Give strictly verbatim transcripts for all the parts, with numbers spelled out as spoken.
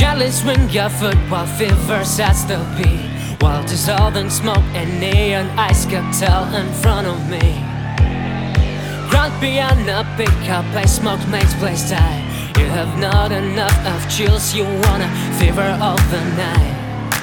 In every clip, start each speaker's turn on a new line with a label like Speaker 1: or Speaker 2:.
Speaker 1: Gently swing your foot while fever sets the beat, while dissolving smoke and neon ice cocktail in front of me. Ground beyond a pickup, I smoke makes place die. You have not enough of chills, you wanna fever of the night.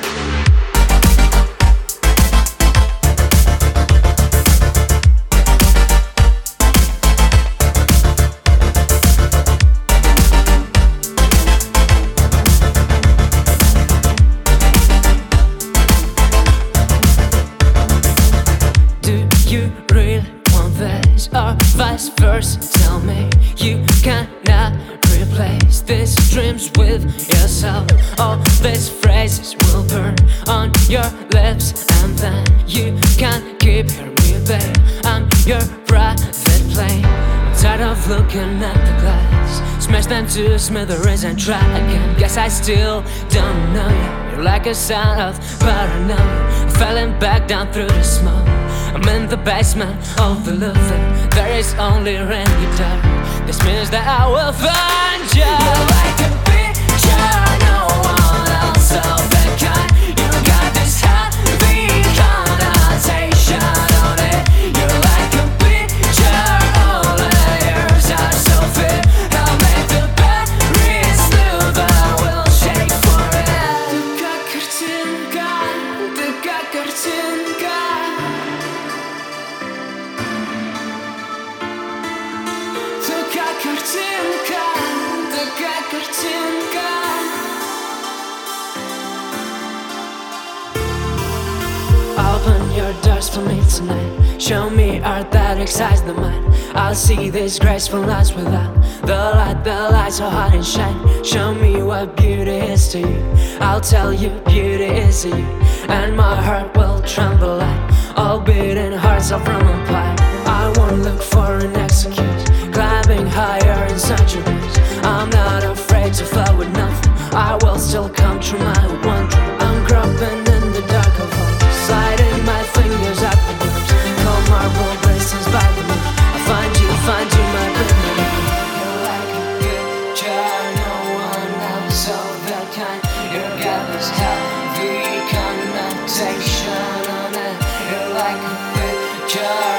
Speaker 1: You really want this, or vice versa? Tell me you cannot replace these dreams with yourself. All these phrases will burn on your lips, and then you can't keep hearing me, babe. I'm your private plane. I'm tired of looking at the glass, smash them to smithereens and try again. Guess I still don't know you. You're like a sign of paranoia, falling back down through the smoke. I'm in the basement of the living. There is only rain guitar. This means that I will find you. You're like a picture, no one else of the kind. You got this heavy connotation on it. You're like a picture, all the layers are so fit. I'll make the berry smooth, I will shake for it. Taka kартинка, taka kартинка. Такая картинка, такая картинка. Open your doors for me tonight. Show me art that excites the mind. I'll see these graceful lines without the light, the light so hot and shine. Show me what beauty is to you. I'll tell you beauty is to you, and my heart will tremble like all beating hearts are from a pipe. I won't look for an excuse, climbing higher inside your roots. I'm not afraid to fall with nothing. I will still come true my one dream. I'm groping in the dark of home, sliding my fingers up the nerves. Cold marble bracelets by the moon. I find you, find you, my baby. You're like a picture, no one else of that kind. You got this heavy connotation on it. You're like a picture.